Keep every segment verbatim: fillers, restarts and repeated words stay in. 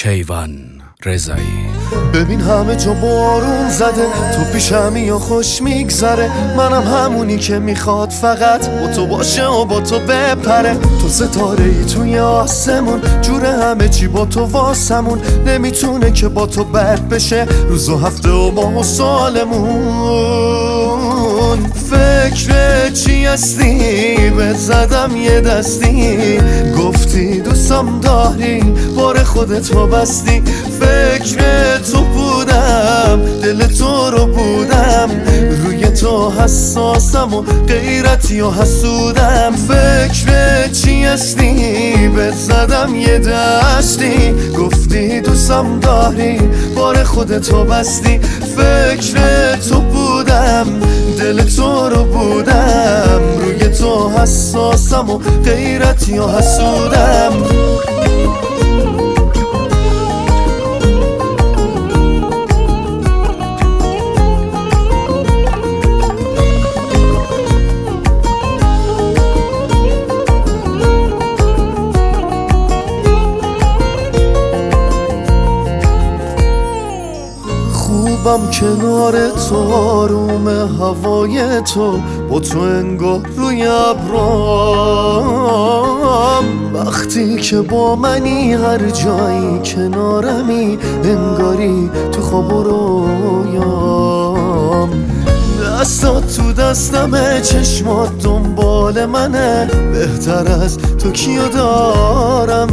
کیوان رضایی. ببین همه جا بارون زده، تو پیشمی یا خوش میگذره. منم همونی که میخواد فقط با تو باشه و با تو بپره. تو ستاره ای توی آسمون، جور همه چی با تو واسمون. نمیتونه که با تو بد بشه روز و هفته و ماه و سالمون. فکر چی هستی؟ بهت زدم یه دستی، گفتی دوستم داری بار خودت رو بستی. فکر تو بودم، دل تو رو بودم، روی تو حساسم و غیرتی و حسودم. فکر چی هستی؟ بهت زدم یه دستی، گفتی دوستم داری بار خودت رو بستی. فکر تو بودم، دل تو رو بودم، روی تو حساسم و غیرتی و حسودم. خوبم کنار تو، آروم هوای تو، با تو انگار روی ابرام. وقتی که با منی هر جایی کنارمی، انگاری تو خواب و رویام. دستات تو دستمه، چشمات دنبال منه، بهتر از تو کیو دارم.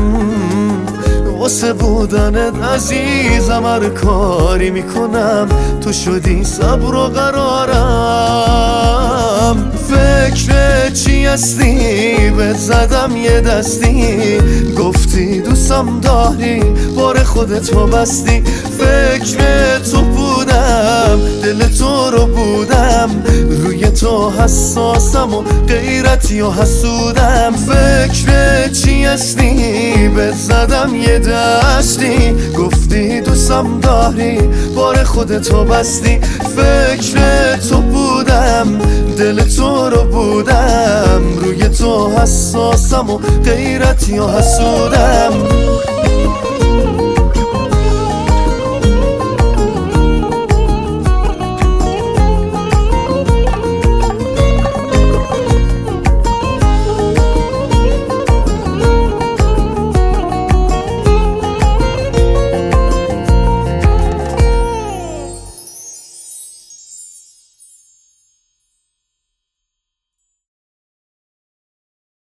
واسه بودنت عزیزم هر کاری میکنم، تو شدی صبر و قرارم. فکر چی هستی؟ بهت زدم یه دستی، گفتی دوستم داری بار خودت رو بستی. فکر تو بودم، دل تو رو بودم، روی تو حساسم و غیرتی و حسودم. فکر چی هستی؟ بهت زدم یه دستی، گفتی دوستم داری بار خودت رو بستی. فکر تو بودم، دل تو رو بودم، روی تو حساسم و غیرتی و حسودم.